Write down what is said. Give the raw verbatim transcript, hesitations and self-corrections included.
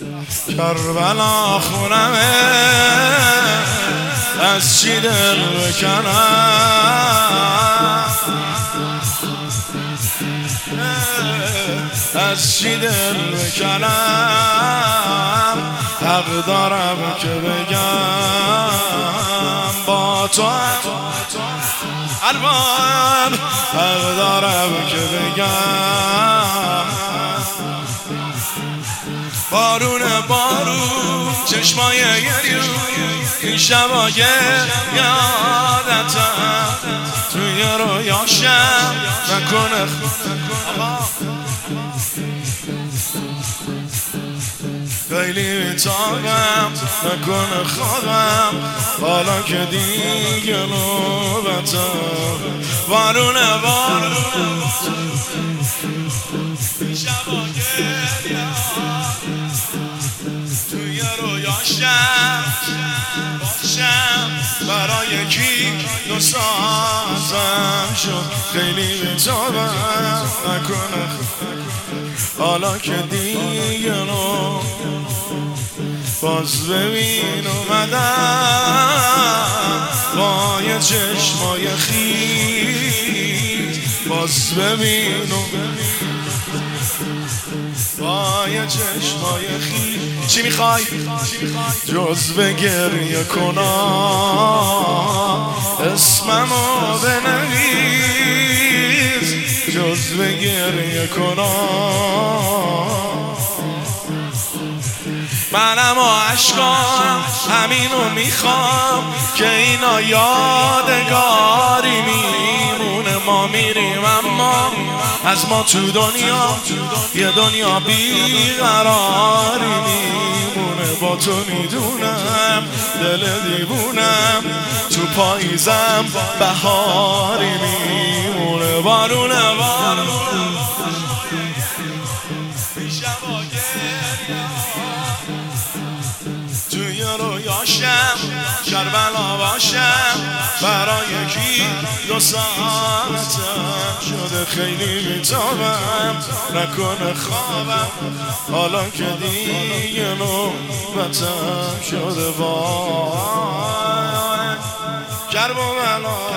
کربلا خونمه از چی دل بکنم، از چی دل بکنم. حق دارم که بگم با تو الوان، حق دارم که بگم بارون بارون چشمای گریون این شبا یادتم توی رویاشم نکنه خیلی میتابم نکنه خوابم حالا که دیگه نوبتم بارون بارون شبا گریه توی رویاشم باشم برای کی دو ساعتم شد خیلی میتابم نکنه حالا که دیگه نو باز ببین اومدم با یه چشمای خیز باز ببین با یه چشمای خیز چی میخوای؟ جز به گریه کنم اسممو بنویس جز به گریه کنم منم و عشقام همینو میخوام که اینا یادگاری میمونه ما میریم اما از ما تو دنیا یه دنیا بیقراری میمونه با تو میدونم دل دیوونم تو پاییزم بهاری میمونه بارونه بارون توی رویاشم کربلا باشم برای کی دو ساعتم شده خیلی میتابم نکنه خوابم حالا که دیگه نوبتم شده وای کربلا